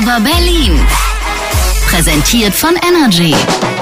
over Berlin. Präsentiert von Energy.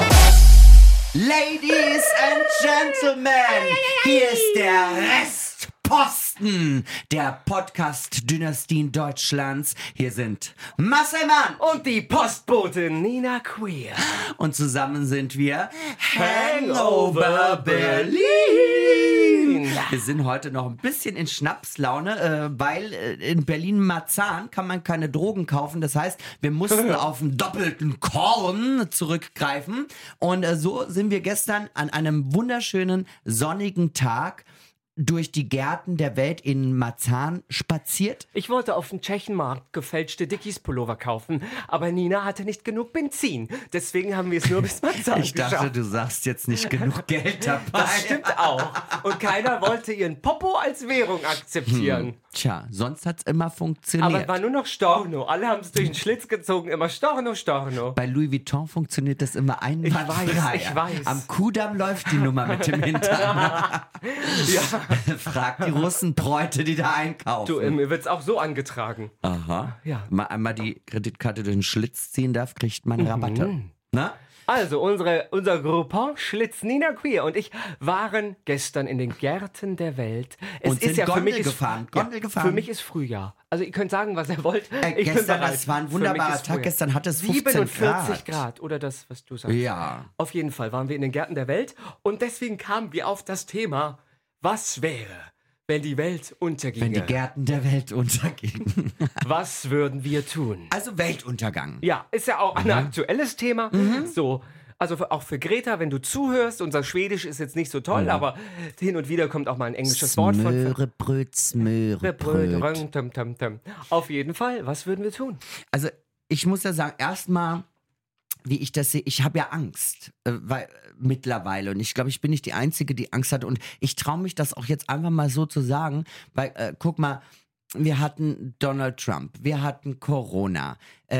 Ladies and Gentlemen, hier ist der Restposten der Podcast-Dynastien Deutschlands. Hier sind Marcel Mann und die Postbotin Nina Queer. Und zusammen sind wir Hangover Berlin. Wir sind heute noch ein bisschen in Schnapslaune, weil in Berlin-Marzahn kann man keine Drogen kaufen. Das heißt, wir mussten auf einen doppelten Korn zurückgreifen. Und so sind wir gestern an einem wunderschönen sonnigen Tag durch die Gärten der Welt in Marzahn spaziert. Ich wollte auf dem Tschechenmarkt gefälschte Dickies-Pullover kaufen, aber Nina hatte nicht genug Benzin. Deswegen haben wir es nur bis Marzahn Ich dachte, du sagst jetzt nicht genug Geld dabei. Das stimmt auch. Und keiner wollte ihren Popo als Währung akzeptieren. Tja, sonst hat's immer funktioniert. Aber es war nur noch Storno. Alle haben es durch den Schlitz gezogen. Immer Storno, Storno. Bei Louis Vuitton funktioniert das immer einwandfrei. Ich weiß. Am Kudamm läuft die Nummer mit dem Hintern. Ja. Frag die Russenbräute, die da einkaufen. Du, mir wird's auch so angetragen. Aha. Ja. Mal einmal die Kreditkarte durch den Schlitz ziehen darf, kriegt man Rabatte. Na? Also, unser Groupon Schlitz Nina Queer und ich waren gestern in den Gärten der Welt. Und sind Gondel gefahren. Für mich ist Frühjahr. Also, ihr könnt sagen, was ihr wollt. Es war ein wunderbarer Tag. Gestern hatte es 15 47 Grad. Oder das, was du sagst. Ja. Auf jeden Fall waren wir in den Gärten der Welt. Und deswegen kamen wir auf das Thema, was wäre, wenn die Welt unterginge? Wenn die Gärten der Welt untergingen. Was würden wir tun? Also Weltuntergang. Ja, ist ja auch ein aktuelles Thema. So, also auch für Greta, wenn du zuhörst, unser Schwedisch ist jetzt nicht so toll, aber hin und wieder kommt auch mal ein englisches Wort von. Smörebröt. Auf jeden Fall, was würden wir tun? Also ich muss ja sagen, erstmal, wie ich das sehe, ich habe ja Angst, weil mittlerweile, und ich glaube, ich bin nicht die Einzige, die Angst hat, und ich traue mich das auch jetzt einfach mal so zu sagen, weil, guck mal, wir hatten Donald Trump, wir hatten Corona.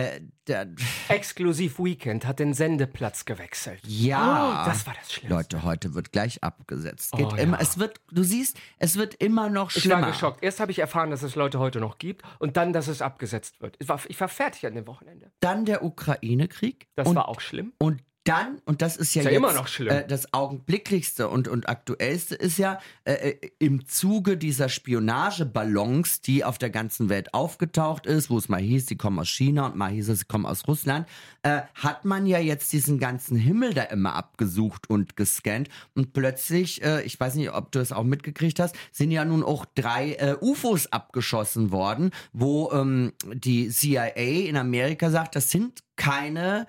Exklusiv Weekend hat den Sendeplatz gewechselt. Ja. Oh, das war das Schlimmste. Leute, heute wird gleich abgesetzt. Geht Oh, immer, ja. Du siehst, es wird immer noch Ich schlimmer. war geschockt. Erst habe ich erfahren, dass es Leute heute noch gibt und dann, dass es abgesetzt wird. Ich war fertig an dem Wochenende. Dann der Ukraine-Krieg. Das war auch schlimm. Und dann, und das ist ja Ist ja jetzt immer noch schlimm. Das Augenblicklichste und aktuellste ist ja, im Zuge dieser Spionageballons, die auf der ganzen Welt aufgetaucht ist, wo es mal hieß, sie kommen aus China und mal hieß es, sie kommen aus Russland, hat man ja jetzt diesen ganzen Himmel da immer abgesucht und gescannt. Und plötzlich, ich weiß nicht, ob du es auch mitgekriegt hast, sind ja nun auch 3 UFOs abgeschossen worden, wo die CIA in Amerika sagt, das sind keine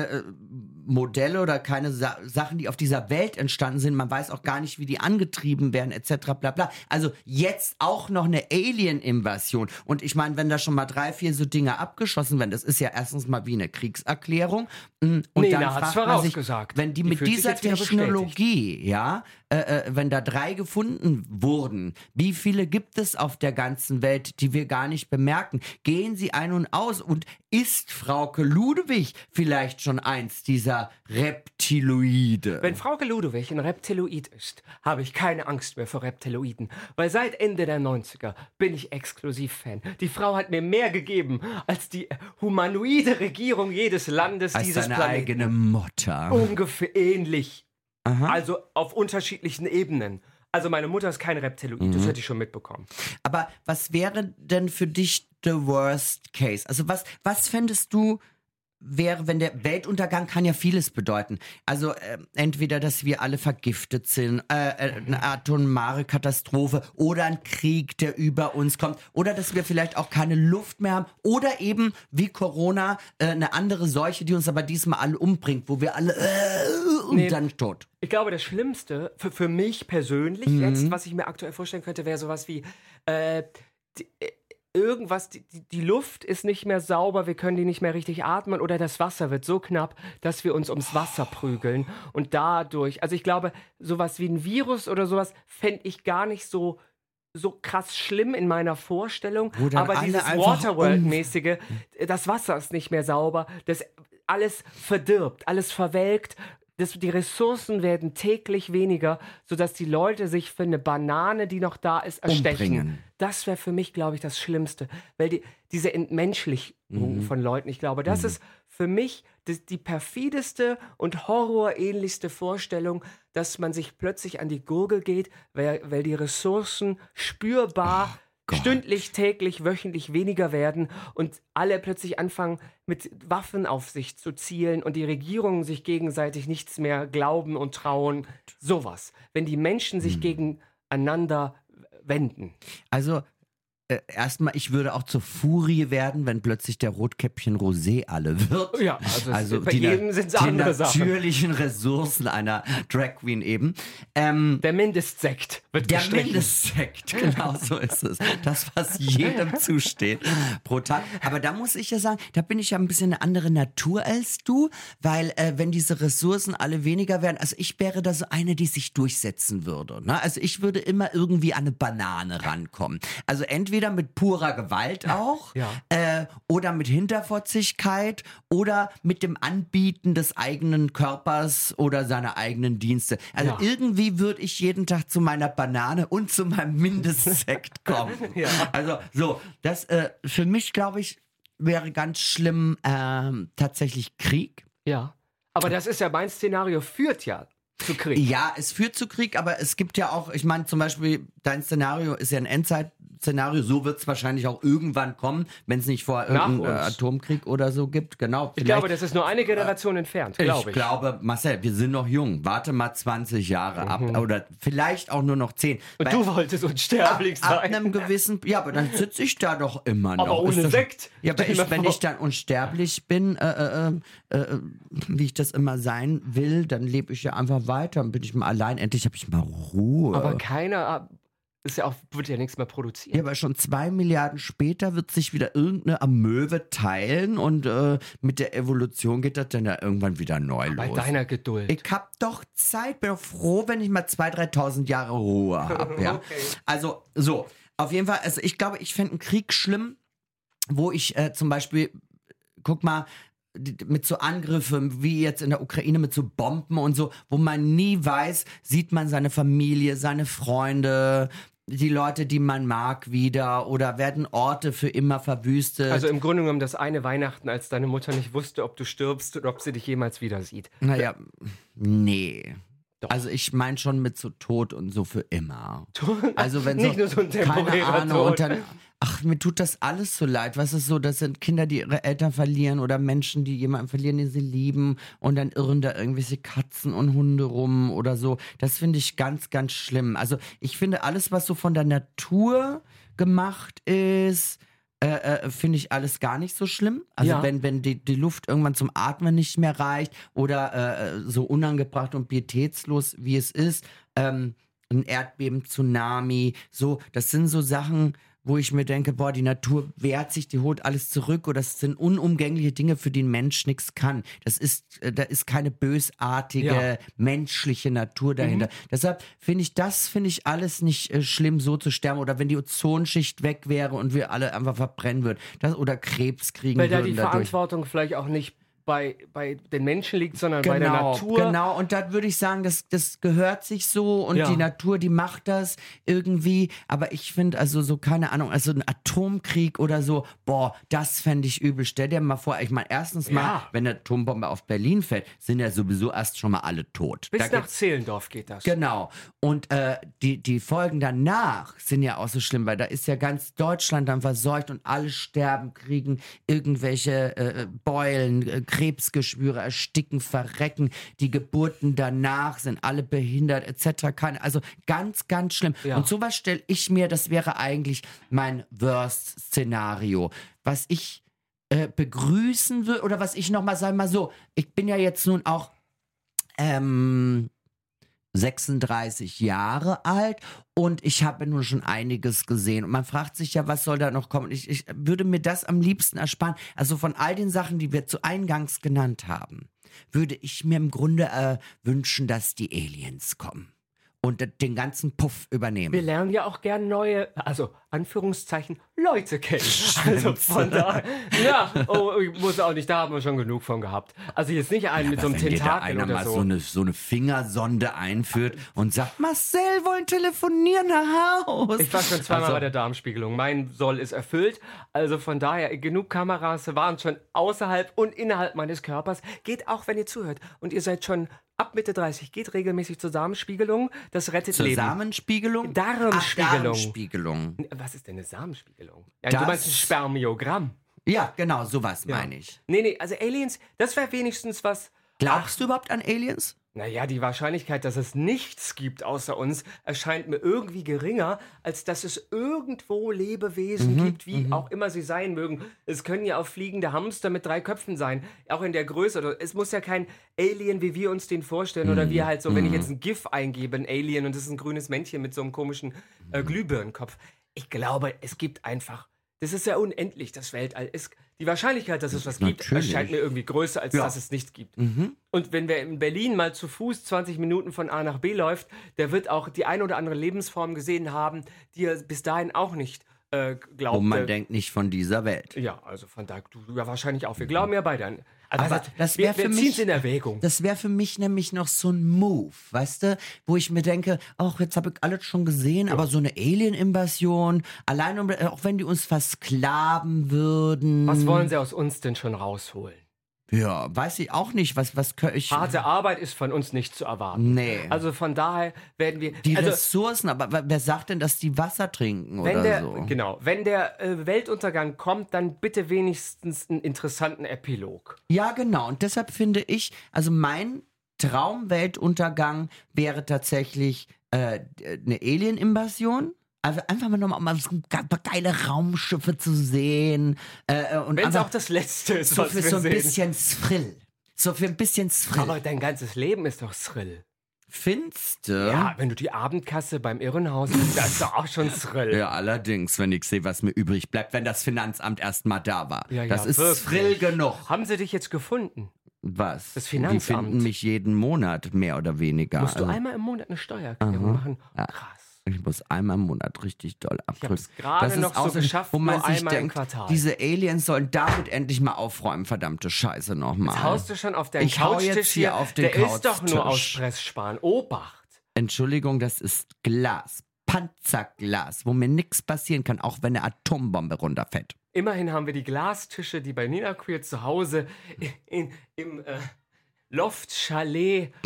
Modelle oder keine Sachen, die auf dieser Welt entstanden sind. Man weiß auch gar nicht, wie die angetrieben werden, etc. bla bla. Also jetzt auch noch eine Alien-Invasion. Und ich meine, wenn da schon mal 3, 4 so Dinge abgeschossen werden, das ist ja erstens mal wie eine Kriegserklärung. Und Nina dann hat's fragt man sich, vorausgesagt. wenn die Die mit fühlt sich dieser jetzt wieder Technologie, ja, wenn da 3 gefunden wurden, wie viele gibt es auf der ganzen Welt, die wir gar nicht bemerken? Gehen sie ein und aus? Und ist Frauke Ludewig vielleicht schon eins dieser Reptiloide? Wenn Frauke Ludewig ein Reptiloid ist, habe ich keine Angst mehr vor Reptiloiden. Weil seit Ende der 90er bin ich Exklusiv-Fan. Die Frau hat mir mehr gegeben als die humanoide Regierung jedes Landes als dieses seine Planeten. eigene Mutter. Ungefähr ähnlich. Aha. Also auf unterschiedlichen Ebenen. Also meine Mutter ist kein Reptiloid, das hätte ich schon mitbekommen. Aber was wäre denn für dich the worst case? Also was fändest du wäre, wenn der Weltuntergang kann ja vieles bedeuten. Also entweder, dass wir alle vergiftet sind, eine atomare Katastrophe oder ein Krieg, der über uns kommt, oder dass wir vielleicht auch keine Luft mehr haben, oder eben wie Corona eine andere Seuche, die uns aber diesmal alle umbringt, wo wir alle und dann tot. Ich glaube, das Schlimmste für mich persönlich jetzt, was ich mir aktuell vorstellen könnte, wäre sowas wie irgendwas, die Luft ist nicht mehr sauber, wir können die nicht mehr richtig atmen oder das Wasser wird so knapp, dass wir uns ums Wasser prügeln und dadurch, also ich glaube, sowas wie ein Virus oder sowas fände ich gar nicht so krass schlimm in meiner Vorstellung, aber dieses Waterworld-mäßige, das Wasser ist nicht mehr sauber, das alles verdirbt, alles verwelkt, die Ressourcen werden täglich weniger, sodass die Leute sich für eine Banane, die noch da ist, erstechen. Umbringen. Das wäre für mich, glaube ich, das Schlimmste. Weil diese Entmenschlichung von Leuten, ich glaube, das ist für mich die perfideste und horrorähnlichste Vorstellung, dass man sich plötzlich an die Gurgel geht, weil die Ressourcen spürbar stündlich, täglich, wöchentlich weniger werden und alle plötzlich anfangen, mit Waffen auf sich zu zielen und die Regierungen sich gegenseitig nichts mehr glauben und trauen. Sowas. Wenn die Menschen sich gegeneinander wenden. Also erstmal, ich würde auch zur Furie werden, wenn plötzlich der Rotkäppchen Rosé alle wird. Ja, also bei jedem sind es andere Sachen. Die natürlichen Ressourcen einer Drag Queen eben. Der Mindestsekt wird Der gestrichen. Mindestsekt, genau so ist es. Das, was jedem zusteht pro Tag. Aber da muss ich ja sagen, da bin ich ja ein bisschen eine andere Natur als du, weil wenn diese Ressourcen alle weniger werden, also ich wäre da so eine, die sich durchsetzen würde. Ne? Also ich würde immer irgendwie an eine Banane rankommen. Also entweder mit purer Gewalt auch oder mit Hinterfotzigkeit oder mit dem Anbieten des eigenen Körpers oder seiner eigenen Dienste. Also irgendwie würde ich jeden Tag zu meiner Banane und zu meinem Mindestsekt kommen. Also so, das für mich, glaube ich, wäre ganz schlimm tatsächlich Krieg. Ja, aber das ist ja mein Szenario, führt ja zu Krieg. Ja, es führt zu Krieg, aber es gibt ja auch, ich meine zum Beispiel, dein Szenario ist ja ein Endzeit-Szenario, so wird es wahrscheinlich auch irgendwann kommen, wenn es nicht vorher irgendeinen Atomkrieg oder so gibt, genau. Ich glaube, das ist nur eine Generation entfernt, glaube ich. Ich glaube, Marcel, wir sind noch jung, warte mal 20 Jahre ab oder vielleicht auch nur noch 10. Und du wolltest unsterblich sein. Ab einem gewissen, ja, aber dann sitze ich da doch immer noch. Aber ohne Sekt. Ja, aber wenn ich dann unsterblich bin, wie ich das immer sein will, dann lebe ich ja einfach weiter, dann bin ich mal allein, endlich habe ich mal Ruhe. Aber keiner wird ja nichts mehr produzieren. Ja, aber schon 2 Milliarden später wird sich wieder irgendeine Amöbe teilen und mit der Evolution geht das dann ja irgendwann wieder neu los. Bei deiner Geduld. Ich hab doch Zeit, bin doch froh, wenn ich mal 2.000, 3.000 Jahre Ruhe habe. Ja. Okay. Also so, auf jeden Fall, also ich glaube, ich fände einen Krieg schlimm, wo ich zum Beispiel, guck mal, mit so Angriffen wie jetzt in der Ukraine mit so Bomben und so, wo man nie weiß, sieht man seine Familie, seine Freunde, die Leute, die man mag, wieder oder werden Orte für immer verwüstet. Also im Grunde genommen das eine Weihnachten, als deine Mutter nicht wusste, ob du stirbst oder ob sie dich jemals wieder sieht. Naja, nee. Doch. Also ich meine schon mit so Tod und so für immer. Also wenn Nicht so, nur so ein temporärer keine Ahnung, Tod. und dann, ach, mir tut das alles so leid. Was ist so, das sind Kinder, die ihre Eltern verlieren oder Menschen, die jemanden verlieren, den sie lieben und dann irren da irgendwelche Katzen und Hunde rum oder so. Das finde ich ganz, ganz schlimm. Also ich finde alles, was so von der Natur gemacht ist, finde ich alles gar nicht so schlimm. Also wenn die Luft irgendwann zum Atmen nicht mehr reicht oder so unangebracht und pietätslos, wie es ist, ein Erdbeben, Tsunami, so, das sind so Sachen, wo ich mir denke, boah, die Natur wehrt sich, die holt alles zurück oder das sind unumgängliche Dinge, für die ein Mensch nichts kann. Da ist keine bösartige, menschliche Natur dahinter. Deshalb finde ich alles nicht schlimm, so zu sterben oder wenn die Ozonschicht weg wäre und wir alle einfach verbrennen würden oder Krebs kriegen Weil da würden die dadurch. Verantwortung vielleicht auch nicht bei den Menschen liegt, sondern bei der Natur. Genau, und da würde ich sagen, das gehört sich so und die Natur, die macht das irgendwie, aber ich finde, also so, keine Ahnung, also ein Atomkrieg oder so, boah, das fände ich übel. Stell dir mal vor, ich meine, erstens mal, wenn eine Atombombe auf Berlin fällt, sind ja sowieso erst schon mal alle tot. Bis nach Zehlendorf geht das. Genau. Und die Folgen danach sind ja auch so schlimm, weil da ist ja ganz Deutschland dann verseucht und alle sterben, kriegen irgendwelche Beulen, Krebsgeschwüre, ersticken, verrecken. Die Geburten danach sind alle behindert etc. Also ganz, ganz schlimm. Ja. Und sowas stelle ich mir, das wäre eigentlich mein Worst-Szenario. Was ich begrüßen würde, oder was ich nochmal, sagen mal so, ich bin ja jetzt nun auch 36 Jahre alt und ich habe nun schon einiges gesehen. Und man fragt sich ja, was soll da noch kommen? Ich würde mir das am liebsten ersparen. Also von all den Sachen, die wir zu eingangs genannt haben, würde ich mir im Grunde wünschen, dass die Aliens kommen und den ganzen Puff übernehmen. Wir lernen ja auch gern neue, also Anführungszeichen, Leute kennen. Also von daher, ich muss auch nicht, da haben wir schon genug von gehabt. Also jetzt nicht einen mit so einem Wenn dir da Tentakel einer oder mal so eine Fingersonde einführt und sagt, Marcel, wollen telefonieren nach Haus. Ich war schon zweimal bei der Darmspiegelung. Mein Soll ist erfüllt. Also von daher, genug Kameras waren schon außerhalb und innerhalb meines Körpers. Geht auch, wenn ihr zuhört. Und ihr seid schon ab Mitte 30, geht regelmäßig zur Darmspiegelung. Das rettet Zur Leben. Samenspiegelung? Darmspiegelung. Darmspiegelung. Was ist denn eine Samenspiegelung? Ja, du meinst ein Spermiogramm. Ja, genau, sowas meine ich. Nee, also Aliens, das wäre wenigstens was. Glaubst du überhaupt an Aliens? Naja, die Wahrscheinlichkeit, dass es nichts gibt außer uns, erscheint mir irgendwie geringer, als dass es irgendwo Lebewesen gibt, wie auch immer sie sein mögen. Es können ja auch fliegende Hamster mit 3 Köpfen sein, auch in der Größe. Oder es muss ja kein Alien, wie wir uns den vorstellen, oder wie halt so, wenn ich jetzt ein GIF eingebe, ein Alien, und das ist ein grünes Männchen mit so einem komischen Glühbirnenkopf. Ich glaube, es gibt einfach, das ist ja unendlich, das Weltall. Die Wahrscheinlichkeit, dass es was gibt, erscheint mir irgendwie größer, als dass es nichts gibt. Und wenn wer in Berlin mal zu Fuß 20 Minuten von A nach B läuft, der wird auch die ein oder andere Lebensform gesehen haben, die er bis dahin auch nicht glaubte. Und man denkt nicht von dieser Welt. Ja, also von da, du ja wahrscheinlich auch. Wir glauben ja beide an. Also Aber das wäre für wir ziehen mich es in Erwägung. Das wäre für mich nämlich noch so ein Move, weißt du, wo ich mir denke, ach, jetzt habe ich alles schon gesehen, aber so eine Alien-Invasion, allein auch wenn die uns versklaven würden. Was wollen sie aus uns denn schon rausholen? Ja, weiß ich auch nicht, was könnte ich. Harte Arbeit ist von uns nicht zu erwarten. Nee. Also von daher werden wir. Die also, Ressourcen, aber wer sagt denn, dass die Wasser trinken oder so? Genau, wenn der Weltuntergang kommt, dann bitte wenigstens einen interessanten Epilog. Ja, genau. Und deshalb finde ich, also mein Traumweltuntergang wäre tatsächlich eine Alien-Invasion. Also einfach mal so geile Raumschiffe zu sehen. Und wenn es auch das Letzte ist, so was für wir so ein sehen. bisschen Thrill. So für ein bisschen Thrill. Aber dein ganzes Leben ist doch Thrill. Findste? Ja, wenn du die Abendkasse beim Irrenhaus, das ist doch auch schon Thrill. Ja, allerdings, wenn ich sehe, was mir übrig bleibt, wenn das Finanzamt erst mal da war. Ja, das ist wirklich. Thrill genug. Haben sie dich jetzt gefunden? Was? Das Finanzamt. Die finden mich jeden Monat, mehr oder weniger. Musst du einmal im Monat eine Steuererklärung machen? Ja. Krass. Ich muss einmal im Monat richtig doll abdrücken. hab's gerade Das ist noch so außerdem, geschafft, wo man nur sich einmal im denkt, Quartal. diese Aliens sollen damit endlich mal aufräumen, verdammte Scheiße nochmal. Jetzt haust du schon auf deinen Ich hau Couchtisch jetzt hier auf den Der ist doch nur aus Couchtisch. Pressspan. Obacht. Entschuldigung, das ist Glas. Panzerglas, wo mir nichts passieren kann, auch wenn eine Atombombe runterfällt. Immerhin haben wir die Glastische, die bei Nina Queer zu Hause im Loft-Chalet.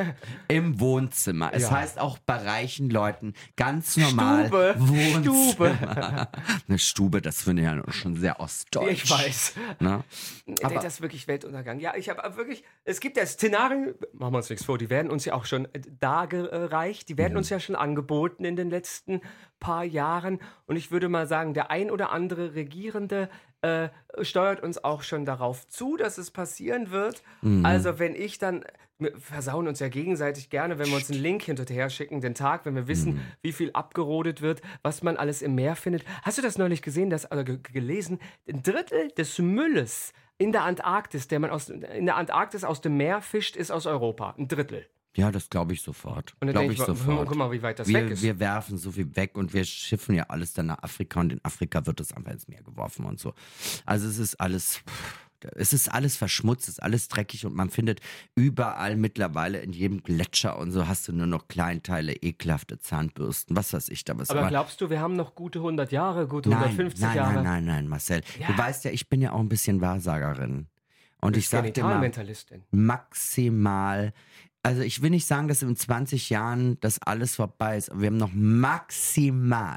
Im Wohnzimmer. Es Ja. heißt auch bei reichen Leuten ganz normal Stube. Wohnzimmer. Eine Stube, das finde ich ja schon sehr ostdeutsch. Ich weiß. Ne? Aber das ist wirklich Weltuntergang. Ja, ich habe wirklich, es gibt ja Szenarien, machen wir uns nichts vor, die werden uns ja auch schon dargereicht, die werden uns ja schon angeboten in den letzten paar Jahren. Und ich würde mal sagen, der ein oder andere Regierende steuert uns auch schon darauf zu, dass es passieren wird. Also wenn ich dann, wir versauen uns ja gegenseitig gerne, wenn wir uns einen Link hinterher schicken, den Tag, wenn wir wissen, wie viel abgerodet wird, was man alles im Meer findet. Hast du das neulich gesehen, gelesen? Ein Drittel des Mülles in der Antarktis, der man in der Antarktis aus dem Meer fischt, ist aus Europa. Ein Drittel. Ja, das glaube ich sofort. Und dann Glaube denke ich ich, sofort. guck mal, wie weit das weg ist. Wir werfen so viel weg und wir schiffen ja alles dann nach Afrika und in Afrika wird es einfach ins Meer geworfen und so. Also es ist alles verschmutzt, es ist alles dreckig und man findet überall mittlerweile in jedem Gletscher und so hast du nur noch Kleinteile, ekelhafte Zahnbürsten, was weiß ich da was. Aber glaubst du, wir haben noch gute 100 Jahre, gute 150 Jahre? Nein, Marcel. Ja. Du weißt ja, ich bin ja auch ein bisschen Wahrsagerin. Und ich sag dir mal, Genitalmentalistin. maximal, also ich will nicht sagen, dass in 20 Jahren das alles vorbei ist, aber wir haben noch maximal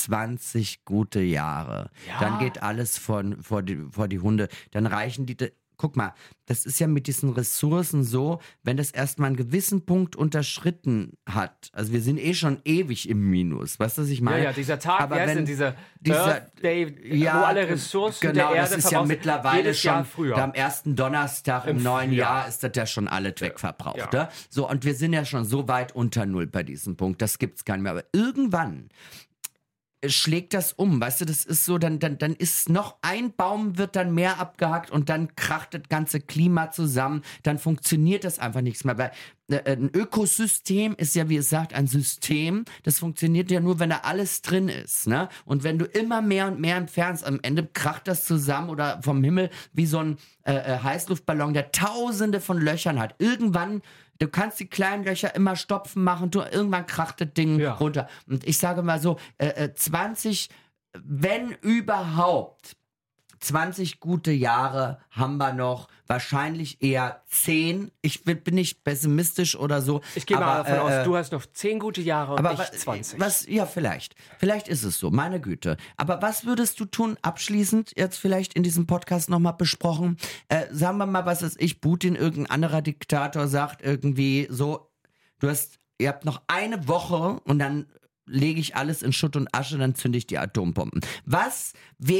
20 gute Jahre. Ja. Dann geht alles vor die Hunde. Dann reichen die. Guck mal, das ist ja mit diesen Ressourcen so, wenn das erstmal einen gewissen Punkt unterschritten hat. Also wir sind schon ewig im Minus. Weißt du, was ich meine? Ja, dieser Tag, Aber wie heißt wenn denn dieser dieser- Earth Day, Ja, wo alle Ressourcen genau, der Erde das ist ja verbraucht sind, mittlerweile jedes Jahr schon, früher. am ersten Donnerstag im Im neuen Frühjahr. Jahr ist das ja schon alles wegverbraucht. Ja. Ne? So, und wir sind ja schon so weit unter Null bei diesem Punkt, das gibt's gar nicht mehr. Aber irgendwann schlägt das um, weißt du, das ist so, dann ist noch ein Baum wird dann mehr abgehackt und dann kracht das ganze Klima zusammen, dann funktioniert das einfach nichts mehr, weil ein Ökosystem ist ja, wie es sagt, ein System, das funktioniert ja nur, wenn da alles drin ist, ne? Und wenn du immer mehr und mehr entfernst, am Ende kracht das zusammen oder vom Himmel wie so ein Heißluftballon, der tausende von Löchern hat. Irgendwann, du kannst die kleinen Löcher immer stopfen machen, irgendwann kracht das Ding runter. Und ich sage mal so, 20, wenn überhaupt, 20 gute Jahre haben wir noch, wahrscheinlich eher 10. Ich bin nicht pessimistisch oder so. Ich gehe mal davon aus, du hast noch 10 gute Jahre und ich 20. Ja, vielleicht. Vielleicht ist es so, meine Güte. Aber was würdest du tun, abschließend, jetzt vielleicht in diesem Podcast nochmal besprochen, sagen wir mal, was weiß ich, Putin, irgendein anderer Diktator sagt irgendwie so, ihr habt noch eine Woche und dann lege ich alles in Schutt und Asche, dann zünde ich die Atombomben. Was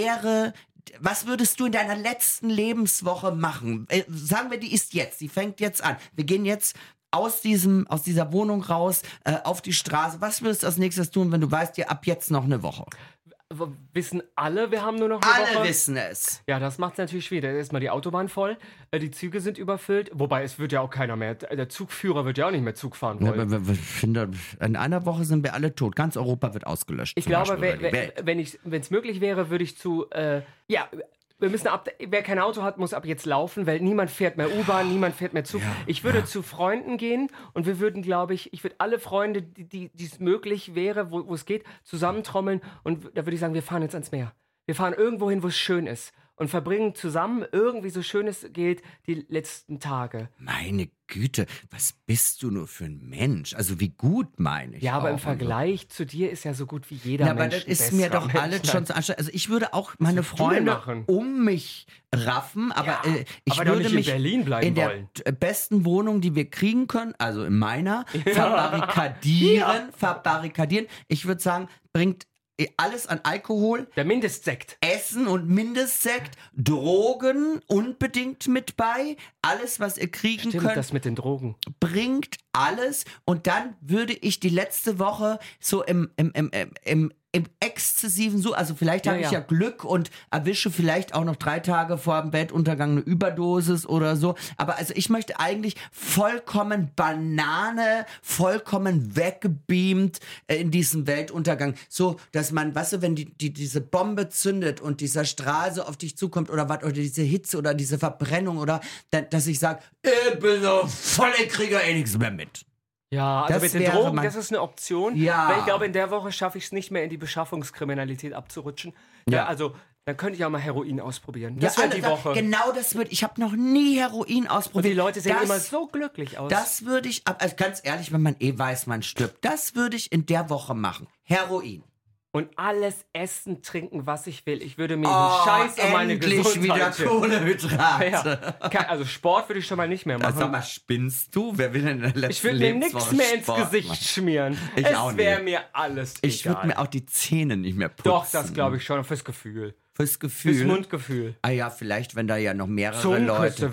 würdest du in deiner letzten Lebenswoche machen? Sagen wir, die fängt jetzt an. Wir gehen jetzt aus dieser Wohnung raus, auf die Straße. Was würdest du als nächstes tun, wenn du weißt, dir ab jetzt noch eine Woche? Wissen alle, wir haben nur noch eine Woche? Alle wissen es. Ja, das macht es natürlich schwierig. Erstmal die Autobahn voll, die Züge sind überfüllt, wobei es wird ja auch keiner mehr, der Zugführer wird ja auch nicht mehr Zug fahren wollen. Ja, aber ich finde, in einer Woche sind wir alle tot. Ganz Europa wird ausgelöscht. Ich glaube, wenn es möglich wäre, würde ich wir müssen wer kein Auto hat, muss ab jetzt laufen, weil niemand fährt mehr U-Bahn, niemand fährt mehr Zug. Ja, ich würde zu Freunden gehen und wir würden, glaube ich würde alle Freunde, die es möglich wäre, wo es geht, zusammentrommeln und da würde ich sagen, wir fahren jetzt ans Meer. Wir fahren irgendwo hin, wo es schön ist und verbringen zusammen irgendwie so schön es geht die letzten Tage. Meine Güte, was bist du nur für ein Mensch? Also wie gut meine ich. Ja, aber im Vergleich zu dir ist ja so gut wie jeder Mensch. Ja, aber das ist mir doch alles schon so anstrengend. Also ich würde auch meine Freunde um mich raffen, aber ich aber würde mich in Berlin bleiben in der besten Wohnung, die wir kriegen können, also in meiner, verbarrikadieren. Ich würde sagen, bringt alles an Alkohol. Der Mindestsekt. Essen und Mindestsekt. Drogen unbedingt mit bei. Alles, was ihr kriegen könnt. Das mit den Drogen. Bringt alles. Und dann würde ich die letzte Woche so im exzessiven also vielleicht habe ich ja Glück und erwische vielleicht auch noch 3 Tage vor dem Weltuntergang eine Überdosis oder so, aber also ich möchte eigentlich vollkommen Banane, vollkommen weggebeamt in diesem Weltuntergang, so, dass man, weißt du, wenn diese Bombe zündet und dieser Strahl so auf dich zukommt oder was, oder diese Hitze oder diese Verbrennung oder, dass ich sage, ich bin so voll, ich kriege nichts mehr mit. Ja, also mit den Drogen, das ist eine Option. Ja. Weil ich glaube, in der Woche schaffe ich es nicht mehr, in die Beschaffungskriminalität abzurutschen. Ja, also, dann könnte ich auch mal Heroin ausprobieren. Das wäre die Woche. Genau, ich habe noch nie Heroin ausprobiert. Und die Leute sehen immer so glücklich aus. Das würde ich, also ganz ehrlich, wenn man weiß, man stirbt, das würde ich in der Woche machen. Heroin. Und alles essen, trinken, was ich will. Ich würde mir einen Scheiß um meine Gesundheit wieder Kohlenhydrate. Ja. Also Sport würde ich schon mal nicht mehr machen. Sag mal, spinnst du? Wer will denn in der letzten Ich würde mir nichts mehr ins Gesicht schmieren. Es wäre mir alles egal. Ich würde mir auch die Zähne nicht mehr putzen. Doch, das glaube ich schon. Fürs Gefühl. Fürs Gefühl? Fürs Mundgefühl. Ah ja, vielleicht, wenn da ja noch mehrere Leute,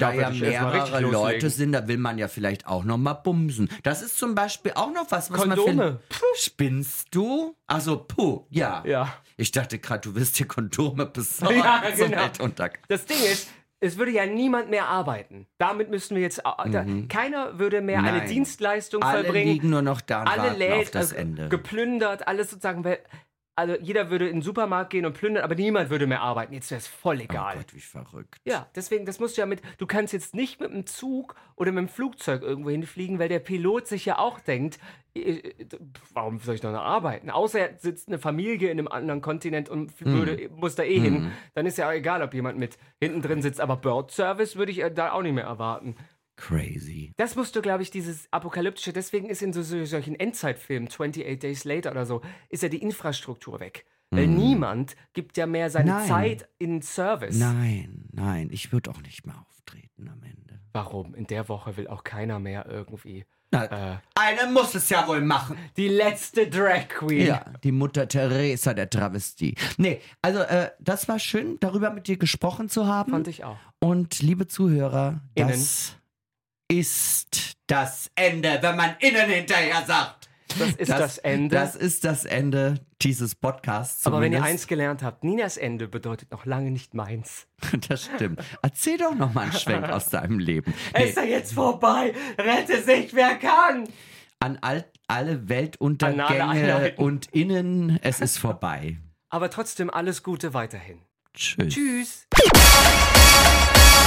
sind, da will man ja vielleicht auch noch mal bumsen. Das ist zum Beispiel auch noch was Kondome. man Spinnst du? Also, ja. Ich dachte gerade, du wirst dir Kondome besorgen. Ja, genau. Weltuntergang. Das Ding ist, es würde ja niemand mehr arbeiten. Damit müssten wir jetzt... keiner würde mehr eine Dienstleistung vollbringen. Alle liegen nur noch da und alle warten auf das also Ende. Geplündert, alles sozusagen... Also jeder würde in den Supermarkt gehen und plündern, aber niemand würde mehr arbeiten. Jetzt wäre es voll egal. Oh Gott, wie verrückt. Ja, deswegen, das musst du ja du kannst jetzt nicht mit dem Zug oder mit dem Flugzeug irgendwo hinfliegen, weil der Pilot sich ja auch denkt, warum soll ich noch arbeiten? Außer er sitzt eine Familie in einem anderen Kontinent und muss da hin. Dann ist ja auch egal, ob jemand mit hinten drin sitzt. Aber Bird Service würde ich da auch nicht mehr erwarten. Crazy. Das musst du, glaube ich, dieses apokalyptische, deswegen ist in solchen Endzeitfilmen, 28 Days Later oder so, ist ja die Infrastruktur weg. Weil niemand gibt ja mehr seine Zeit in Service. Nein, ich würde auch nicht mehr auftreten am Ende. Warum? In der Woche will auch keiner mehr irgendwie... Eine muss es ja wohl machen. Die letzte Drag Queen. Ja, die Mutter Teresa der Travestie. Nee, also das war schön, darüber mit dir gesprochen zu haben. Fand ich auch. Und liebe Zuhörer, das ist das Ende, wenn man innen hinterher sagt. Das ist das Ende. Das ist das Ende dieses Podcasts. Aber wenn ihr zumindest. eins gelernt habt, Ninas Ende bedeutet noch lange nicht meins. Das stimmt. Erzähl doch noch mal einen Schwenk aus deinem Leben. Es ist ja jetzt vorbei. Rette sich, wer kann. An alle Anale Weltuntergänge Einheiten. und Innen, es ist vorbei. Aber trotzdem alles Gute weiterhin. Tschüss. Tschüss.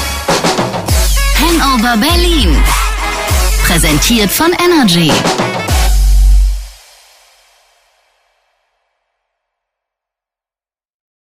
Hangover Berlin. Präsentiert von Energy.